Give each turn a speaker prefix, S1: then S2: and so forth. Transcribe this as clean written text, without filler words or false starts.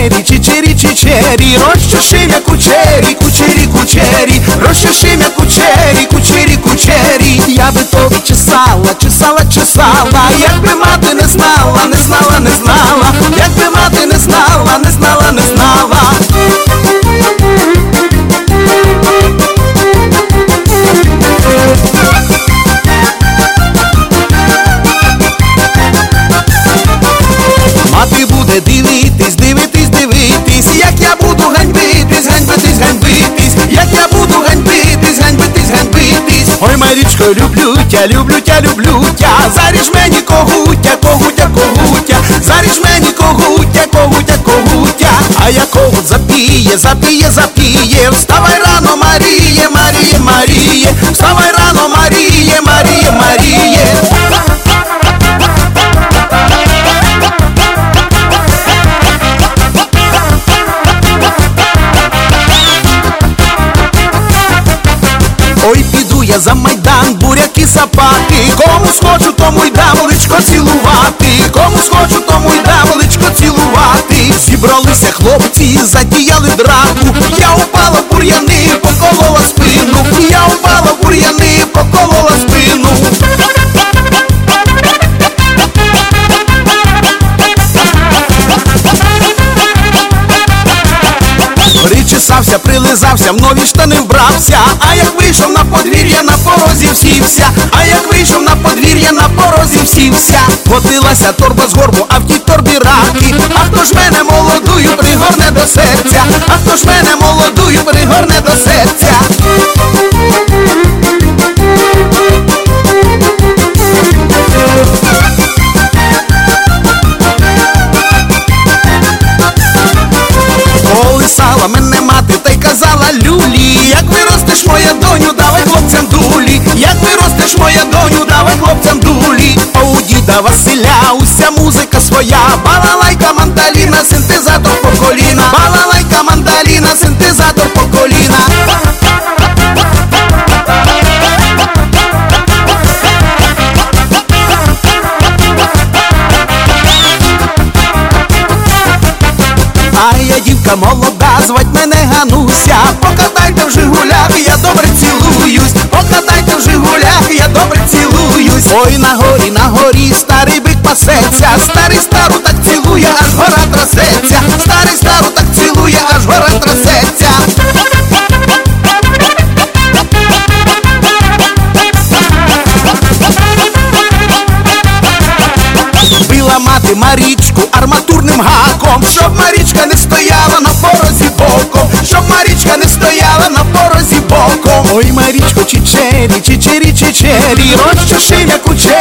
S1: чичері, чичері, чичері, розчеши кучері, кучері, кучері, розчеши кучері, кучері, кучері. Я би тобі чесала, чесала, чесала, якби мати не знала, не знала, не знала, якби мати не знала, не знала, не знала. Мати буде дивитись, дивитись, дивитись, як я буду ганьбитись, ганьбитись, ганьбитись, як я буду ганьбитись, ганьбитись, ганьбитись. Ой, Марічко, люблю тя, люблю тя, люблю тя, заріж мені когутя, когутя, когутя, заріж мені когутя, когутя, когутя. А я когут запіє, запіє, запіє, вставай рано, Маріє, Маріє, Маріє, вставай рано, Маріє, Маріє, Маріє. Ой, піду я за майдан, буряки сапати, комусь хочу, тому й дам личко цілувати, комусь хочу, тому й дам личко цілувати. Зібралися хлопці, затіяли драку, я упала в бур'яни, поколола спину, я упала в бур'яни, поколола спину. Причесався, прилизався, в нові штани вбрався, а як вийшов на подвір'я, на порозі всівся, а як вийшов на подвір'я, на порозі всівся. Котилася торба з горбу, а в тій торбі раки, а хто ж мене молодую пригорне до серця, а хто ж мене молодую пригорне до серця. Колисала мене мати та й казала люлі, як виростеш, моя доню, давай хлопцям дулі, як виростеш, моя доню, давай хлопцям дулі. А у діда Василя уся музика своя, балалайка, мандаліна, синтезатор по коліна, балалайка, мандаліна, синтезатор по коліна. А я дівка молода, звать мене Гануся, покатайте в Жигулях, я добре цілуюсь, покатайте в Жигулях, я добре цілуюсь. Ой, на горі старий бик пасеться, старий стару так цілує, аж гора трасеться, старий стару так цілує, аж гора трасеться. Била мати Марічку арматурним гаком, щоб Марічка не стояла на порозі боком, щоб Марічка не стояла на порозі боком. Ой, Марічко, чичері, чичері, чичері, розчеши кучері.